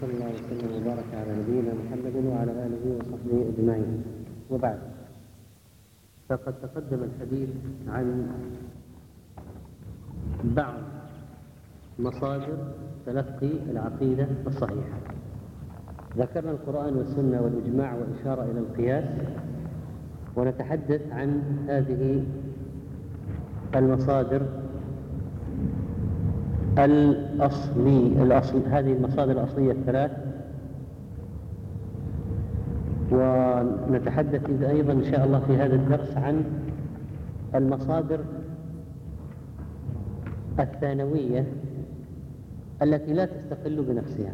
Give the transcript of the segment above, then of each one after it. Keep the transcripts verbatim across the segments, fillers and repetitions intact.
صلى الله وسلم وبارك على نبينا محمد وعلى آله وصحبه أجمعين، وبعد، فقد تقدم الحديث عن بعض مصادر تلقي العقيدة الصحيحة. ذكرنا القرآن والسنة والإجماع وإشارة إلى القياس، ونتحدث عن هذه المصادر الأصلي الأصل هذه المصادر الأصلية الثلاث، ونتحدث أيضا إن شاء الله في هذا الدرس عن المصادر الثانوية التي لا تستقل بنفسها.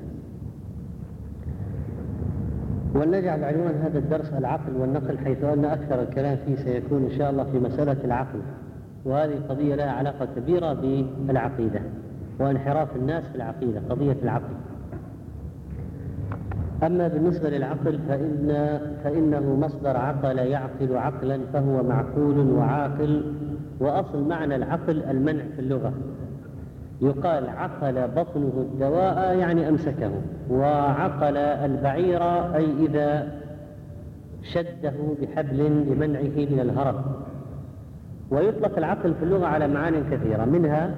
ولنجعل عنوان هذا الدرس العقل والنقل، حيث أن أكثر الكلام فيه سيكون إن شاء الله في مسألة العقل، وهذه قضية لها علاقة كبيرة بالعقيدة وانحراف الناس في العقيدة، قضية العقل. أما بالنسبة للعقل فإن فإنه مصدر عقل يعقل عقلا، فهو معقول وعاقل. وأصل معنى العقل المنع في اللغة، يقال عقل بطنه الدواء يعني أمسكه، وعقل البعير أي إذا شده بحبل لمنعه من الهرب. ويطلق العقل في اللغة على معان كثيرة، منها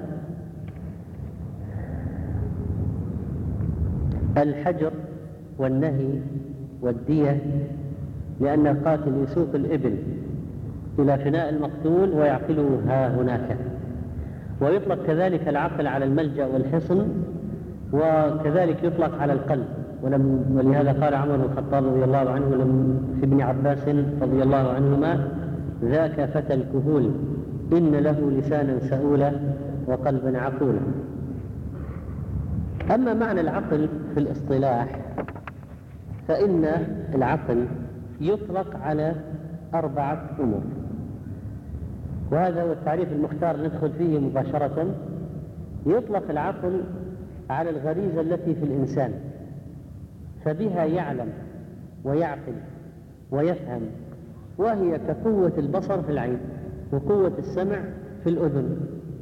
الحجر والنهي والدية، لأن القاتل يسوق الإبل إلى فناء المقتول ويعقله ها هناك. ويطلق كذلك العقل على الملجأ والحصن، وكذلك يطلق على القلب. ولم ولهذا قال عمر بن الخطاب رضي الله عنه لم في ابن عباس رضي الله عنهما: ذاك فتى الكهول إن له لسانا سؤولا وقلبا عقولا. أما معنى العقل في الاصطلاح فإن العقل يطلق على أربعة أمور، وهذا هو التعريف المختار ندخل فيه مباشرة. يطلق العقل على الغريزة التي في الإنسان، فبها يعلم ويعقل ويفهم، وهي كقوة البصر في العين وقوة السمع في الأذن.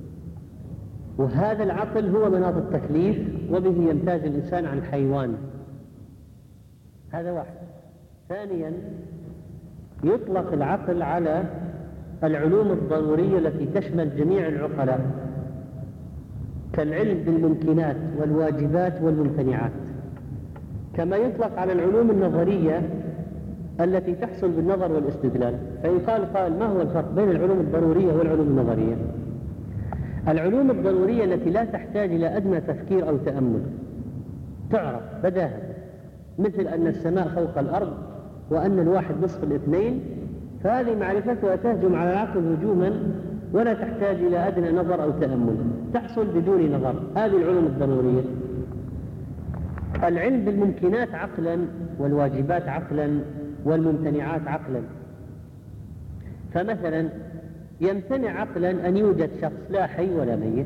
وهذا العقل هو مناط التكليف، وبه يمتاز الإنسان عن الحيوان. هذا واحد. ثانيا، يطلق العقل على العلوم الضرورية التي تشمل جميع العقلاء، كالعلم بالممكنات والواجبات والممتنعات، كما يطلق على العلوم النظرية التي تحصل بالنظر والاستدلال. فإن قال قال: ما هو الفرق بين العلوم الضرورية والعلوم النظرية؟ العلوم الضرورية التي لا تحتاج إلى أدنى تفكير أو تأمل، تعرف بداهة، مثل أن السماء فوق الأرض وأن الواحد نصف الاثنين، فهذه معرفتها تهجم على العقل هجوما ولا تحتاج إلى أدنى نظر أو تأمل، تحصل بدون نظر. هذه العلوم الضرورية. العلم بالممكنات عقلا، والواجبات عقلا، والممتنعات عقلا. فمثلا يمتنع عقلا أن يوجد شخص لا حي ولا ميت،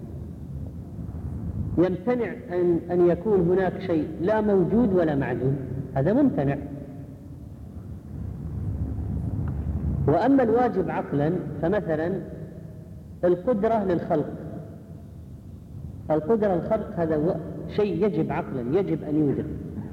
يمتنع أن, أن يكون هناك شيء لا موجود ولا معدوم، هذا ممتنع. وأما الواجب عقلا فمثلا القدرة للخلق، القدرة للخلق هذا شيء يجب عقلا، يجب أن يوجد.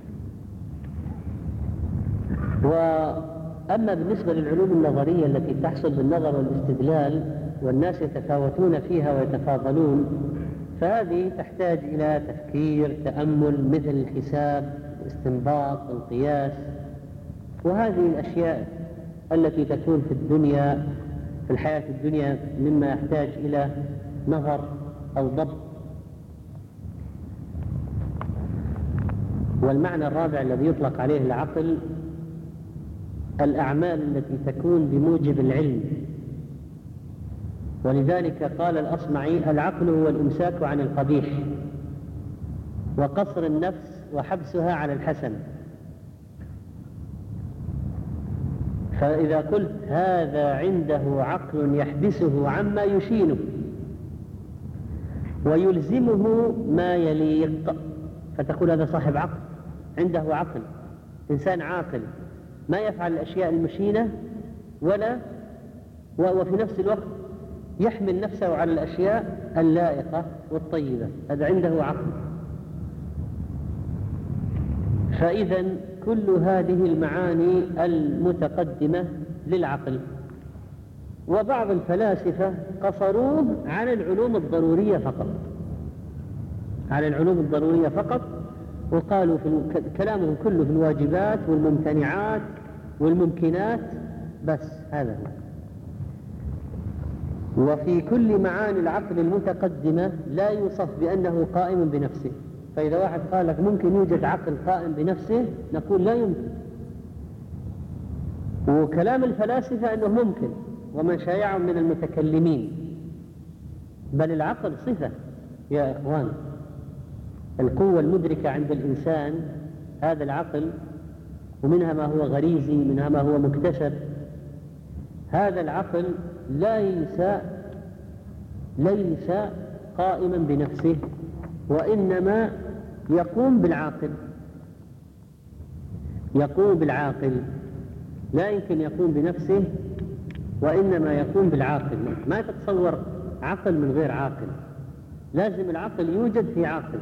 وأما بالنسبة للعلوم النظرية التي تحصل بالنظر والاستدلال والناس يتفاوتون فيها ويتفاضلون، فهذه تحتاج إلى تفكير، تأمل، مثل الحساب، الاستنباط، القياس. وهذه الأشياء التي تكون في الدنيا في الحياة الدنيا مما يحتاج إلى نظر أو ضبط. والمعنى الرابع الذي يطلق عليه العقل الأعمال التي تكون بموجب العلم. ولذلك قال الأصمعي: العقل هو الإمساك عن القبيح وقصر النفس وحبسها على الحسن. فإذا قلت هذا عنده عقل يحبسه عما يشينه ويلزمه ما يليق، فتقول هذا صاحب عقل، عنده عقل، إنسان عاقل، ما يفعل الأشياء المشينة ولا وفي نفس الوقت يحمل نفسه على الأشياء اللائقة والطيبة، هذا عنده عقل. فإذا كل هذه المعاني المتقدمة للعقل. وبعض الفلاسفة قصروه على العلوم الضرورية فقط، على العلوم الضرورية فقط، وقالوا في كلامهم كله في الواجبات والممتنعات والممكنات بس، هذا هو. وفي كل معاني العقل المتقدمة لا يوصف بأنه قائم بنفسه. فإذا واحد قال لك ممكن يوجد عقل قائم بنفسه، نقول لا يمكن. وكلام الفلاسفة أنه ممكن، ومن شايعهم من المتكلمين. بل العقل صفة يا إخوان، القوة المدركة عند الإنسان هذا العقل، ومنها ما هو غريزي، منها ما هو مكتسب. هذا العقل ليس ليس قائما بنفسه، وإنما يقوم بالعاقل، يقوم بالعاقل، لا يمكن يقوم بنفسه، وإنما يقوم بالعاقل. ما تتصور عقل من غير عاقل، لازم العقل يوجد في عاقل.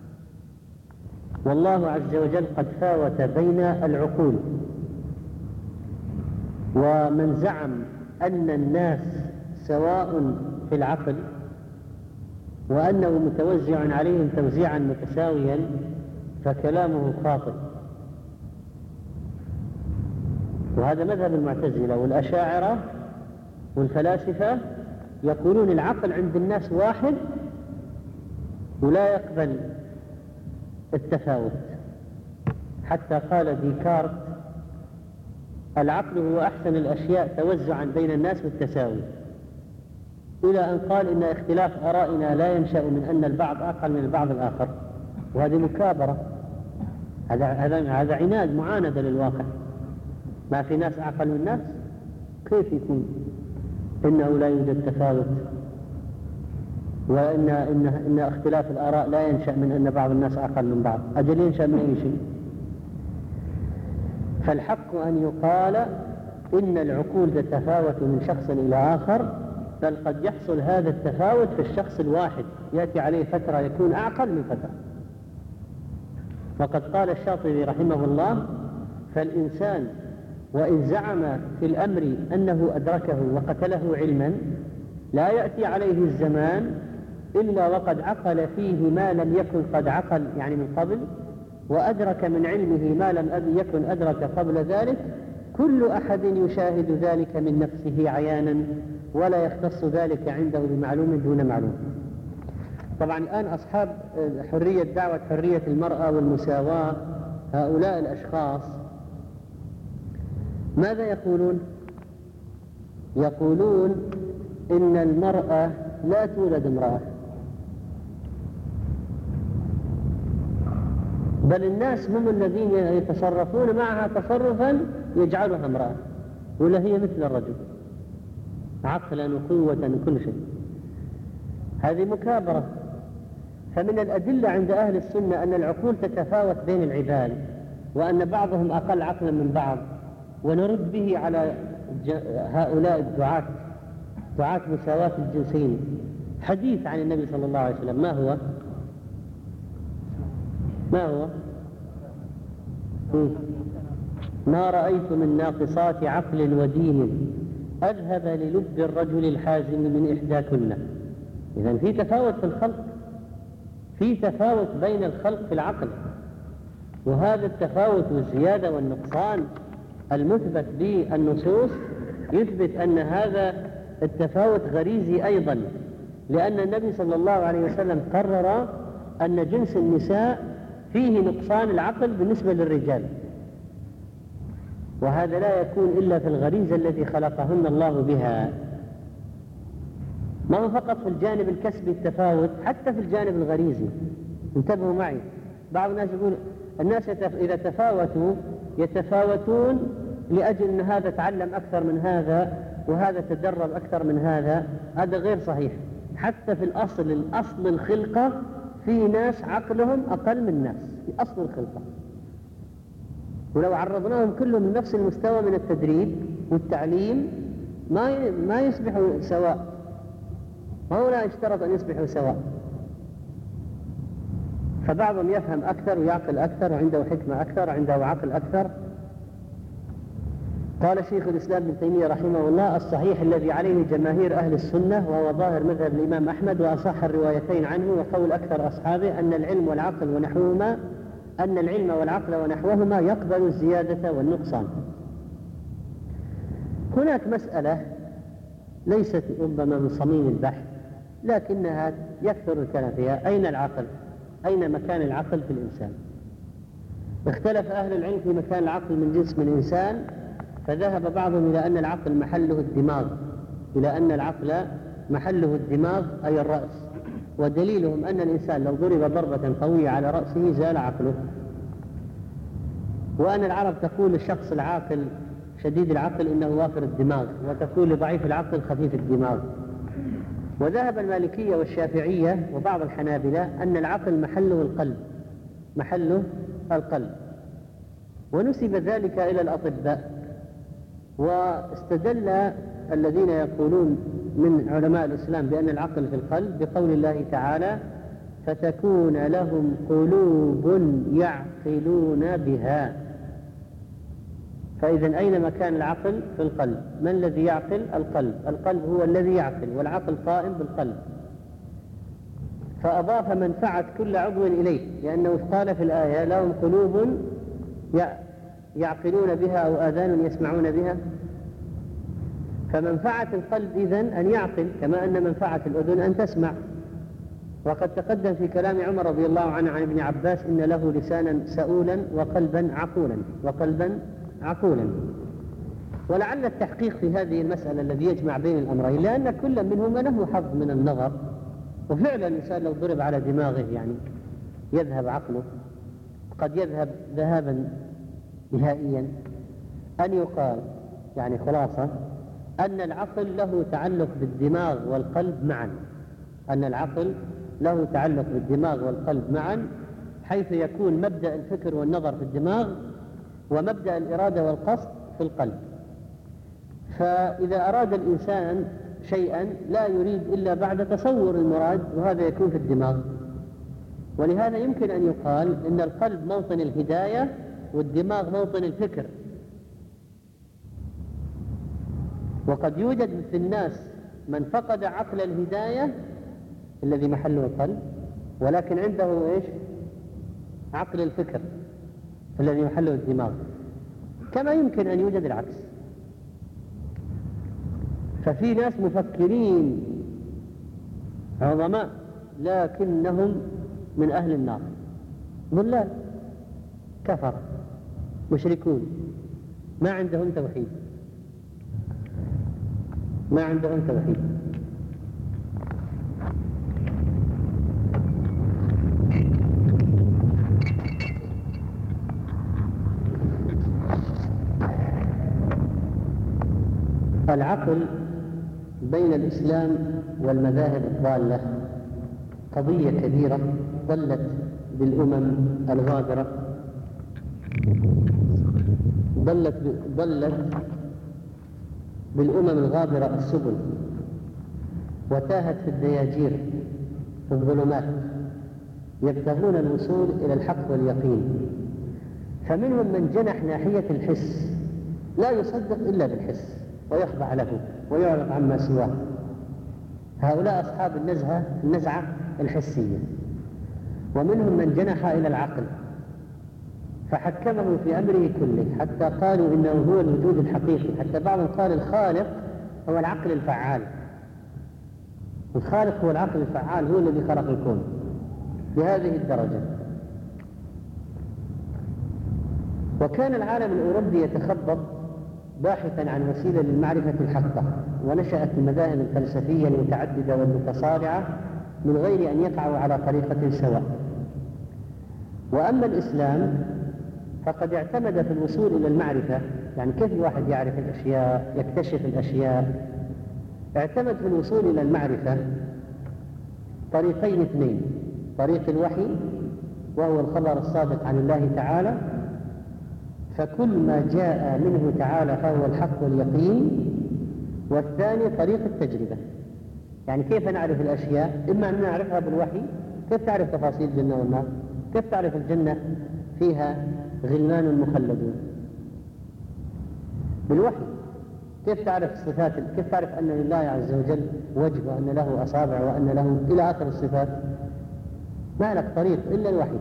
والله عز وجل قد فاوت بين العقول. ومن زعم أن الناس سواء في العقل وأنه متوزع عليهم توزيعا متساويا فكلامه خاطئ. وهذا مذهب المعتزلة والأشاعرة والفلاسفة، يقولون العقل عند الناس واحد ولا يقبل التفاوت. حتى قال ديكارت العقل هو أحسن الأشياء توزعا بين الناس بالتساوي، إلى أن قال إن اختلاف آرائنا لا ينشأ من أن البعض أقل من البعض الآخر. وهذه مكابرة، هذا هذا هذا عناد، معاندة للواقع. ما في ناس أقل من الناس، كيف يكون إنه لا يوجد تفاوت، وإن إن إن اختلاف الآراء لا ينشأ من أن بعض الناس أقل من بعض، أجل ينشأ من أي شيء. فالحق أن يقال إن العقول تتفاوت من شخص إلى آخر، بل قد يحصل هذا التفاوت في الشخص الواحد، يأتي عليه فترة يكون أعقل من فترة. وقد قال الشاطبي رحمه الله: فالإنسان وإن زعم في الأمر أنه أدركه وقتله علما، لا يأتي عليه الزمان إلا وقد عقل فيه ما لم يكن قد عقل، يعني من قبل، وأدرك من علمه ما لم يكن أدرك قبل ذلك. كل أحد يشاهد ذلك من نفسه عيانا، ولا يختص ذلك عنده بمعلوم دون معلوم. طبعا الآن أصحاب حرية دعوة حرية المرأة والمساواة، هؤلاء الأشخاص ماذا يقولون؟ يقولون إن المرأة لا تولد امرأة، بل الناس هم الذين يتصرفون معها تصرفا يجعلها امرأة، ولا هي مثل الرجل عقلا وقوة وكل شيء. هذه مكابرة. فمن الأدلة عند أهل السنة أن العقول تتفاوت بين العباد، وأن بعضهم أقل عقلا من بعض، ونرد به على هؤلاء الدعاة دعاة مساواة الجنسين. حديث عن النبي صلى الله عليه وسلم، ما هو؟ ما هو؟ ما رأيت من ناقصات عقل ودين أذهب للب الرجل الحازم من إحداكن. إذن في تفاوت في الخلق، في تفاوت بين الخلق في العقل، وهذا التفاوت والزيادة والنقصان المثبت بالنصوص يثبت أن هذا التفاوت غريزي أيضا، لأن النبي صلى الله عليه وسلم قرر أن جنس النساء فيه نقصان العقل بالنسبة للرجال، وهذا لا يكون إلا في الغريزة التي خلقهن الله بها. ما هو فقط في الجانب الكسبي التفاوت، حتى في الجانب الغريزي. انتبهوا معي، بعض الناس يقول الناس إذا تفاوتوا يتفاوتون لأجل أن هذا تعلم أكثر من هذا وهذا تدرب أكثر من هذا. هذا غير صحيح. حتى في الأصل الأصل الخلقة في ناس عقلهم أقل من ناس في أصل الخلقة، ولو عرضناهم كلهم لنفس المستوى من التدريب والتعليم ما ما يصبحوا سواء. ما هو لا يشترط أن يصبحوا سواء. فبعضهم يفهم أكثر ويعقل أكثر وعنده حكمة أكثر وعنده عقل أكثر. قال شيخ الإسلام ابن تيمية رحمه الله: الصحيح الذي عليه جماهير أهل السنة وهو ظاهر مذهب الإمام أحمد وأصح الروايتين عنه وقول أكثر أصحابه أن العلم والعقل ونحوهما أن العلم والعقل ونحوهما يقبل الزيادة والنقصان. هناك مسألة ليست ربما من صميم البحث لكنها يكثر الكلام فيها: أين العقل؟ أين مكان العقل في الإنسان؟ اختلف أهل العلم في مكان العقل من جسم الإنسان، فذهب بعضهم إلى أن العقل محله الدماغ، إلى أن العقل محله الدماغ أي الرأس، ودليلهم أن الإنسان لو ضرب ضربة قوية على رأسه زال عقله، وأن العرب تقول للشخص العاقل شديد العقل إنه وافر الدماغ، وتقول لضعيف العقل خفيف الدماغ. وذهب المالكية والشافعية وبعض الحنابلة أن العقل محله القلب، محله القلب، ونسب ذلك إلى الأطباء. واستدل الذين يقولون من علماء الإسلام بأن العقل في القلب بقول الله تعالى: فتكون لهم قلوب يعقلون بها. فإذا أين مكان العقل؟ في القلب. من الذي يعقل؟ القلب. القلب هو الذي يعقل، والعقل قائم بالقلب. فأضاف منفعة كل عضو إليه، لأنه قال في الآية: لهم قلوب يعقلون بها أو آذان يسمعون بها. فمنفعة القلب إذن أن يعقل، كما أن منفعة الأذن أن تسمع. وقد تقدم في كلام عمر رضي الله عنه عن ابن عباس: إن له لسانا سؤولا وقلبا عقولا، وقلبا عقولا. ولعل التحقيق في هذه المسألة الذي يجمع بين الأمرين، لأن كل منهما له حظ من النظر، وفعلا الإنسان لو ضرب على دماغه يعني يذهب عقله، قد يذهب ذهابا نهائيا. أن يقال يعني خلاصة أن العقل له تعلق بالدماغ والقلب معا، أن العقل له تعلق بالدماغ والقلب معا، حيث يكون مبدأ الفكر والنظر في الدماغ ومبدأ الإرادة والقصد في القلب. فإذا أراد الإنسان شيئا لا يريد إلا بعد تصور المراد، وهذا يكون في الدماغ. ولهذا يمكن أن يقال إن القلب موطن الهداية والدماغ موطن الفكر. وقد يوجد في الناس من فقد عقل الهداية الذي محله القلب، ولكن عنده إيش؟ عقل الفكر الذي محله الدماغ. كما يمكن أن يوجد العكس. ففي ناس مفكرين عظماء لكنهم من أهل النار، ضلال كفر مشركون، ما عندهم توحيد، ما عندهم توحيد. العقل بين الإسلام والمذاهب الضالة قضية كبيرة ضلت بالأمم الغابرة، ضلت ضلت بالأمم الغابرة السبل، وتاهت في الدياجير في الظلمات يبتغون الوصول إلى الحق واليقين. فمنهم من جنح ناحية الحس، لا يصدق إلا بالحس ويخضع له ويعرض عما سواه. هؤلاء أصحاب النزعة النزعة الحسية. ومنهم من جنح إلى العقل فحكمه في أمره كله، حتى قالوا إنه هو الوجود الحقيقي. حتى بعضهم قال الخالق هو العقل الفعال، الخالق هو العقل الفعال، هو الذي خلق الكون بهذه الدرجة. وكان العالم الأوروبي يتخبط باحثا عن وسيلة للمعرفة الحقة، ونشأت المذاهب الفلسفية المتعددة والمتصارعة من غير أن يقعوا على طريقة سواء. وأما الإسلام فقد اعتمد في الوصول إلى المعرفة، يعني كيف الواحد يعرف الأشياء، يكتشف الأشياء، اعتمد في الوصول إلى المعرفة طريقين اثنين: طريق الوحي وهو الخبر الصادق عن الله تعالى، فكل ما جاء منه تعالى فهو الحق واليقين. والثاني طريق التجربة، يعني كيف نعرف الأشياء؟ إما أن نعرفها بالوحي، كيف تعرف تفاصيل الجنة والنار؟ كيف تعرف الجنة فيها غلمان مخلدون؟ بالوحي. كيف تعرف الصفات؟ كيف تعرف أن لله عز وجل وجه وأن له أصابع وأن له إلى آخر الصفات؟ ما لك طريق إلا الوحي.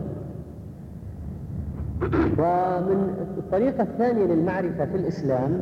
ومن الطريقة الثانية للمعرفة في الإسلام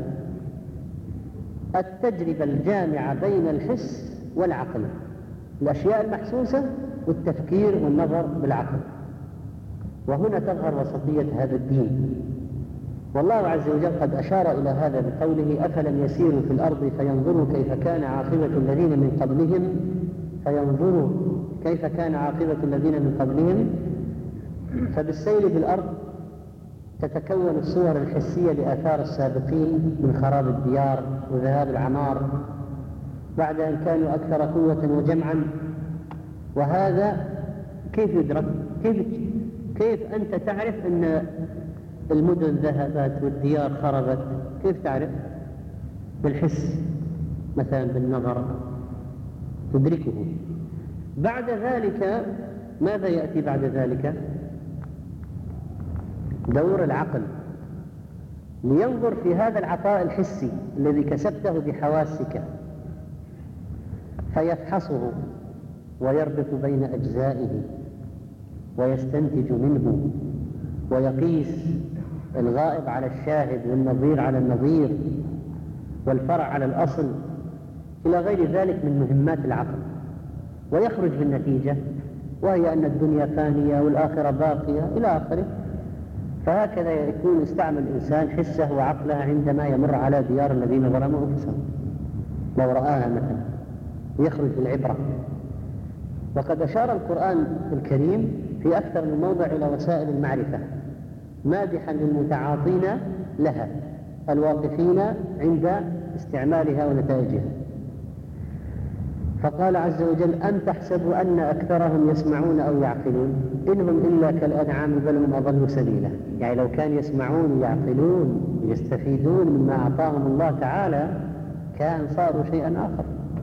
التجربة الجامعة بين الحس والعقل، الأشياء المحسوسة والتفكير والنظر بالعقل. وهنا تظهر وسطية هذا الدين. والله عز وجل قد أشار إلى هذا بقوله: أفلم يسيروا في الأرض فينظروا كيف كان عاقبة الذين من قبلهم فينظروا كيف كان عاقبة الذين من قبلهم. فبالسير في الأرض تتكون الصور الحسية لآثار السابقين من خراب الديار وذهاب العمار بعد أن كانوا أكثر قوة وجمعا. وهذا كيف يدرك؟ كيف, كيف أنت تعرف أن المدن ذهبت والديار خربت؟ كيف تعرف؟ بالحس مثلا، بالنظر تدركه. بعد ذلك ماذا يأتي بعد ذلك؟ دور العقل لينظر في هذا العطاء الحسي الذي كسبته بحواسك فيفحصه ويربط بين أجزائه ويستنتج منه ويقيس الغائب على الشاهد والنظير على النظير والفرع على الأصل إلى غير ذلك من مهمات العقل، ويخرج بالنتيجة وهي أن الدنيا فانية والآخرة باقية إلى آخره. فهكذا يكون استعمل الإنسان حسه وعقله عندما يمر على ديار الذين ظلموا أنفسهم لو رآها مثلا، يخرج بالعبرة. وقد أشار القرآن الكريم في أكثر من موضع إلى وسائل المعرفة مادحا للمتعاطين لها الواقفين عند استعمالها ونتائجها. فقال عز وجل: أم تحسب أن أكثرهم يسمعون أو يعقلون إنهم إلا كالأنعام بل هم أضل سبيلا. يعني لو كان يسمعون ويعقلون ويستفيدون مما أعطاهم الله تعالى كان صاروا شيئا آخر.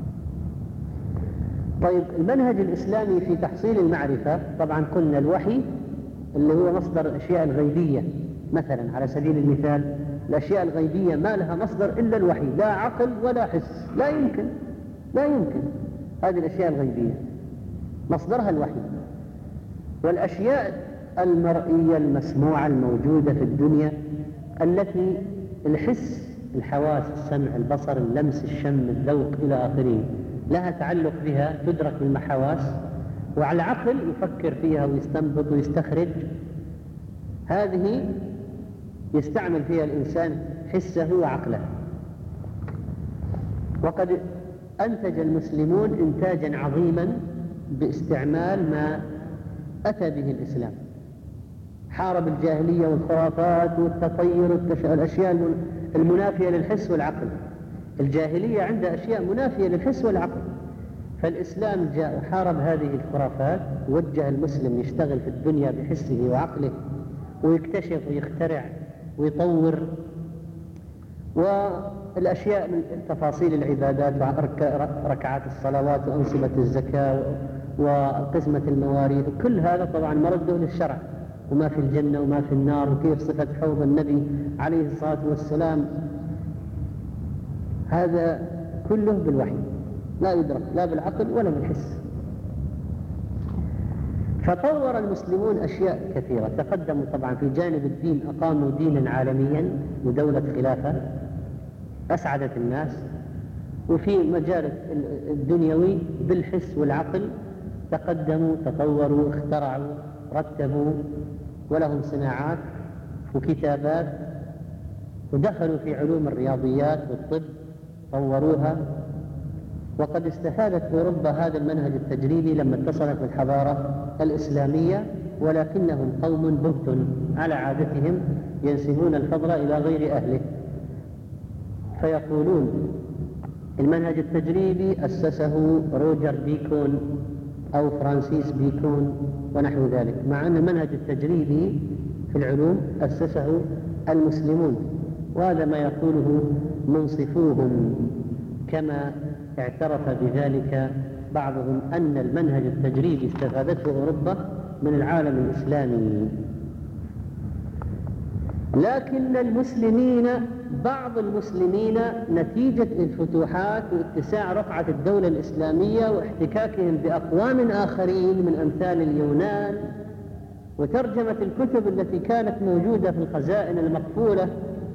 طيب، المنهج الإسلامي في تحصيل المعرفة طبعا قلنا الوحي اللي هو مصدر الأشياء الغيبية. مثلا على سبيل المثال الأشياء الغيبية ما لها مصدر إلا الوحي، لا عقل ولا حس، لا يمكن لا يمكن هذه الأشياء الغيبية مصدرها الوحي. والأشياء المرئية المسموعة الموجودة في الدنيا التي الحس، الحواس، السمع، البصر، اللمس، الشم، الذوق إلى آخره لها تعلق بها، تدرك بالحواس، وعلى العقل يفكر فيها ويستنبط ويستخرج. هذه يستعمل فيها الإنسان حسه وعقله. وقد أنتج المسلمون إنتاجا عظيما باستعمال ما أتى به الإسلام. حارب الجاهلية والخرافات والتطير والأشياء المنافية للحس والعقل. الجاهلية عندها أشياء منافية للحس والعقل، فالإسلام جاء وحارب هذه الخرافات، وجه المسلم يشتغل في الدنيا بحسه وعقله ويكتشف ويخترع ويطور. والأشياء من تفاصيل العبادات وركعات الصلوات وأنصبة الزكاة وقسمة المواريث، كل هذا طبعا مرده للشرع، وما في الجنة وما في النار، وكيف صفة حوض النبي عليه الصلاة والسلام. هذا كله بالوحي، لا يدرك لا بالعقل ولا بالحس. فطور المسلمون أشياء كثيرة، تقدموا طبعا في جانب الدين، أقاموا دينا عالميا ودولة خلافة أسعدت الناس. وفي مجال الدنيوي بالحس والعقل تقدموا، تطوروا، اخترعوا، رتبوا، ولهم صناعات وكتابات، ودخلوا في علوم الرياضيات والطب طوروها. وقد استفادت أوروبا هذا المنهج التجريبي لما اتصلت بالحضارة الإسلامية، ولكنهم قوم بهت على عادتهم ينسبون الفضل إلى غير أهله، فيقولون المنهج التجريبي أسسه روجر بيكون أو فرانسيس بيكون ونحو ذلك، مع أن المنهج التجريبي في العلوم أسسه المسلمون. وهذا ما يقوله منصفوهم، كما اعترف بذلك بعضهم أن المنهج التجريبي استفادته أوروبا من العالم الإسلامي. لكن المسلمين، بعض المسلمين، نتيجة الفتوحات واتساع رقعة الدولة الإسلامية واحتكاكهم بأقوام آخرين من أمثال اليونان وترجمة الكتب التي كانت موجودة في الخزائن المقفولة،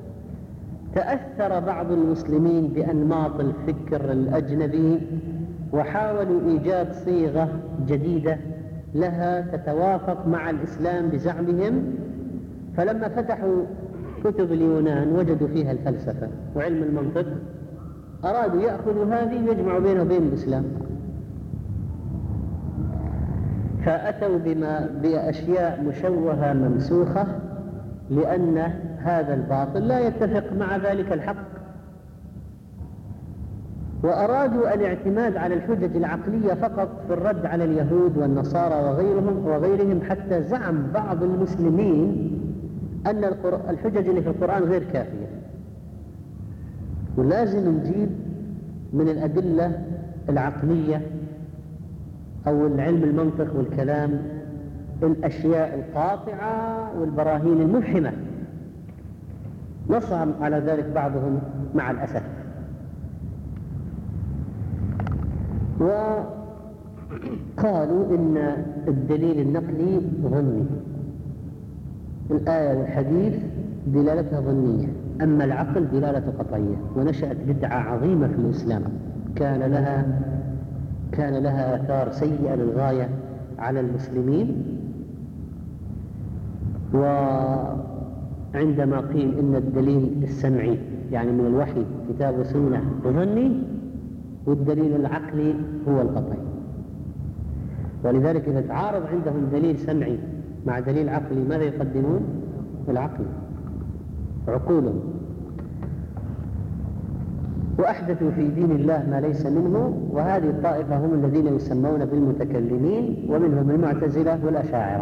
تأثر بعض المسلمين بأنماط الفكر الأجنبي وحاولوا إيجاد صيغة جديدة لها تتوافق مع الإسلام بزعمهم. فلما فتحوا كتب اليونان وجدوا فيها الفلسفة وعلم المنطق، أرادوا يأخذوا هذه ويجمعوا بينه وبين الإسلام، فأتوا بما بأشياء مشوهة ممسوخة، لأن هذا الباطل لا يتفق مع ذلك الحق. وأرادوا الاعتماد على الحجج العقلية فقط في الرد على اليهود والنصارى وغيرهم وغيرهم حتى زعم بعض المسلمين أن الحجج اللي في القرآن غير كافية، ولازم نجيب من الأدلة العقلية أو العلم المنطق والكلام الأشياء القاطعة والبراهين المفحمة. نص على ذلك بعضهم مع الأسف، وقالوا إن الدليل النقلي ظني، الآية والحديث دلالتها ظنية، أما العقل دلالة قطعية. ونشأت بدعة عظيمة في الإسلام كان لها كان لها آثار سيئة للغاية على المسلمين. وعندما قيل إن الدليل السمعي يعني من الوحي كتاب وسنة ظني، والدليل العقلي هو القطعي، ولذلك إذا تعارض عندهم دليل سمعي مع دليل عقلي ماذا يقدمون؟ العقل، عقولهم. وأحدثوا في دين الله ما ليس منه، وهذه الطائفة هم الذين يسمون بالمتكلمين، ومنهم المعتزلة والأشاعرة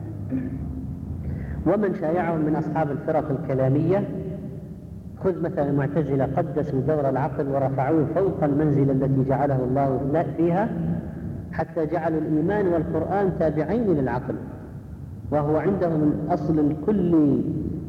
ومن شايعهم من أصحاب الفرق الكلامية. خذ مثلا المعتزلة، قدسوا دور العقل ورفعوه فوق المنزلة التي جعله الله فيها، حتى جعلوا الإيمان والقرآن تابعين للعقل، وهو عندهم الأصل الكلي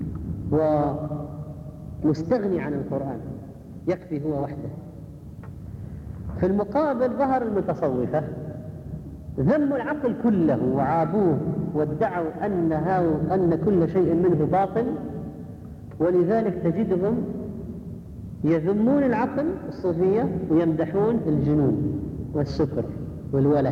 ومستغني عن القرآن، يكفي هو وحده. في المقابل ظهر المتصوفة ذموا العقل كله وعابوه وادعوا أنها أن كل شيء منه باطل، ولذلك تجدهم يذمون العقل الصوفية ويمدحون الجنون والسكر والوله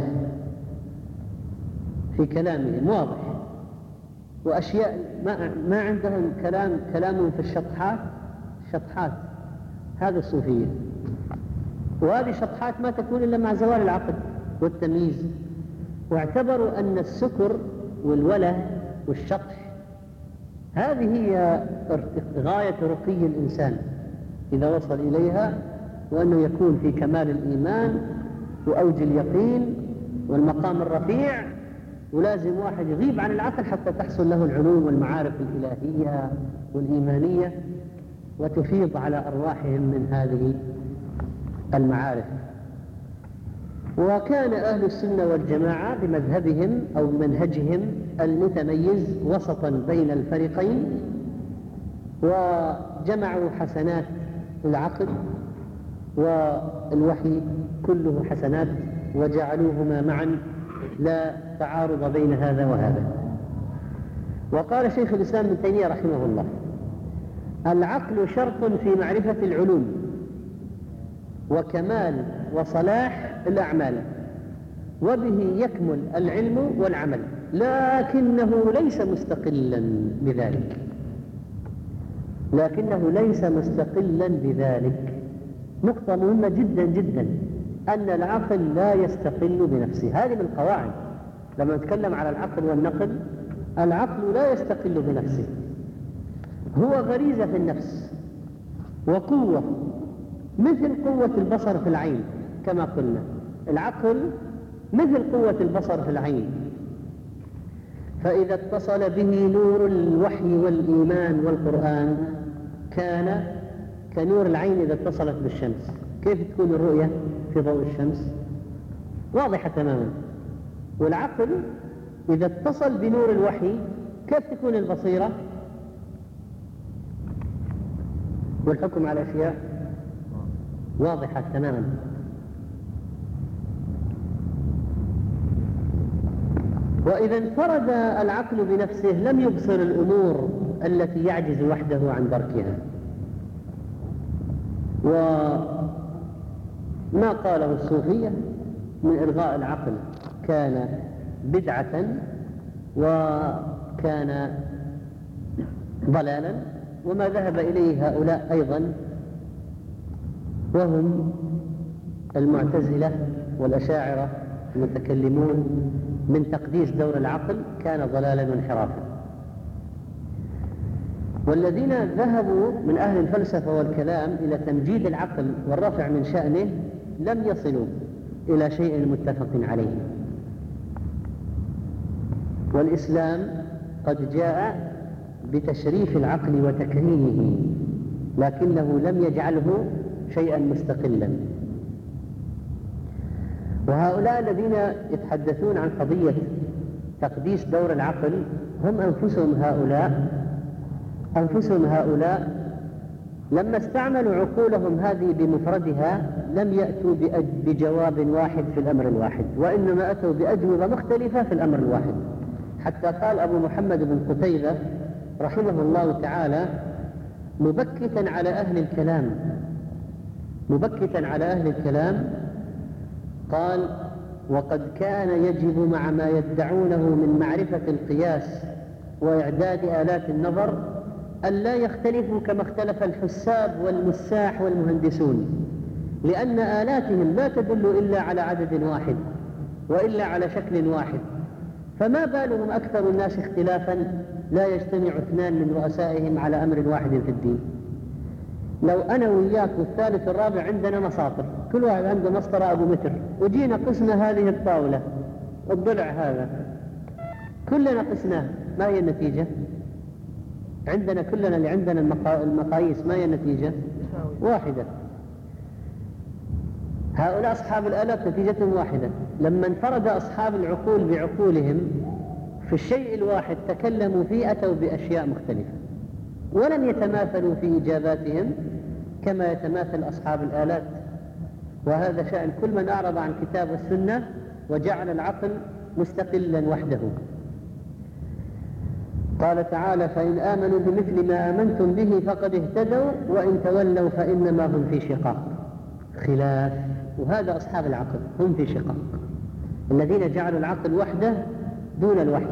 في كلامهم واضح. وأشياء ما, ما عندهم كلام كلامهم في الشطحات شطحات هذا الصوفية، وهذه الشطحات ما تكون إلا مع زوال العقل والتمييز. واعتبروا أن السكر والوله والشطح هذه هي غاية رقي الإنسان إذا وصل إليها، وأنه يكون في كمال الإيمان وأوج اليقين والمقام الرفيع، ولازم واحد يغيب عن العقل حتى تحصل له العلوم والمعارف الإلهية والإيمانية وتفيض على أرواحهم من هذه المعارف. وكان أهل السنة والجماعة بمذهبهم أو منهجهم المتميز وسطا بين الفريقين، وجمعوا حسنات العقل والوحي كله حسنات وجعلوهما معا، لا تعارض بين هذا وهذا. وقال شيخ الإسلام ابن تيمية رحمه الله: العقل شرط في معرفة العلوم وكمال وصلاح الأعمال، وبه يكمل العلم والعمل، لكنه ليس مستقلا بذلك لكنه ليس مستقلا بذلك نقطة مهمة جدا جدا، أن العقل لا يستقل بنفسه. هذه من القواعد لما نتكلم على العقل والنقل. العقل لا يستقل بنفسه، هو غريزة في النفس وقوة، مثل قوة البصر في العين كما قلنا. العقل مثل قوة البصر في العين، فإذا اتصل به نور الوحي والإيمان والقرآن كان كنور العين إذا اتصلت بالشمس. كيف تكون الرؤية في ضوء الشمس؟ واضحة تماما. والعقل إذا اتصل بنور الوحي كيف تكون البصيرة والحكم على الأشياء واضحة تماما. وإذا انفرد العقل بنفسه لم يبصر الأمور التي يعجز وحده عن دركها. وما قاله الصوفية من إلغاء العقل كان بدعة وكان ضلالا، وما ذهب إليه هؤلاء أيضا وهم المعتزلة والأشاعرة المتكلمون من تقديس دور العقل كان ضلالا وانحرافا. والذين ذهبوا من أهل الفلسفة والكلام إلى تمجيد العقل والرفع من شأنه لم يصلوا إلى شيء متفق عليه. والإسلام قد جاء بتشريف العقل وتكريمه، لكنه لم يجعله شيئا مستقلا. وهؤلاء الذين يتحدثون عن قضية تقديس دور العقل هم أنفسهم هؤلاء أنفسهم هؤلاء لما استعملوا عقولهم هذه بمفردها لم يأتوا بجواب واحد في الأمر الواحد، وإنما أتوا بأجوبة مختلفة في الأمر الواحد. حتى قال أبو محمد بن قتيبة رحمه الله تعالى مبكتا على أهل الكلام مبكتا على أهل الكلام قال: وقد كان يجب مع ما يدعونه من معرفة القياس وإعداد آلات النظر ألا يختلفوا كما اختلف الحساب والمساح والمهندسون، لأن آلاتهم لا تدل إلا على عدد واحد وإلا على شكل واحد، فما بالهم أكثر الناس اختلافا لا يجتمع اثنان من رؤسائهم على أمر واحد في الدين. لو أنا وياك والثالث الرابع عندنا مساطر، كل واحد عنده مسطرة أبو متر، وجينا قسنا هذه الطاولة الضلع هذا كلنا قسناه، ما هي النتيجة؟ عندنا كلنا اللي عندنا المقاييس ما هي النتيجة؟ واحدة. هؤلاء أصحاب الآلات نتيجتهم واحدة. لما انفرد أصحاب العقول بعقولهم في الشيء الواحد تكلموا فيه أتوا بأشياء مختلفة، ولم يتماثلوا في إجاباتهم كما يتماثل أصحاب الآلات. وهذا شأن كل من أعرض عن كتاب السنة وجعل العقل مستقلا وحده. قال تعالى: فإن آمنوا بمثل ما آمنتم به فقد اهتدوا وإن تولوا فإنما هم في شقاق. خلاف. وهذا أصحاب العقل هم في شقاق، الذين جعلوا العقل وحده دون الوحي.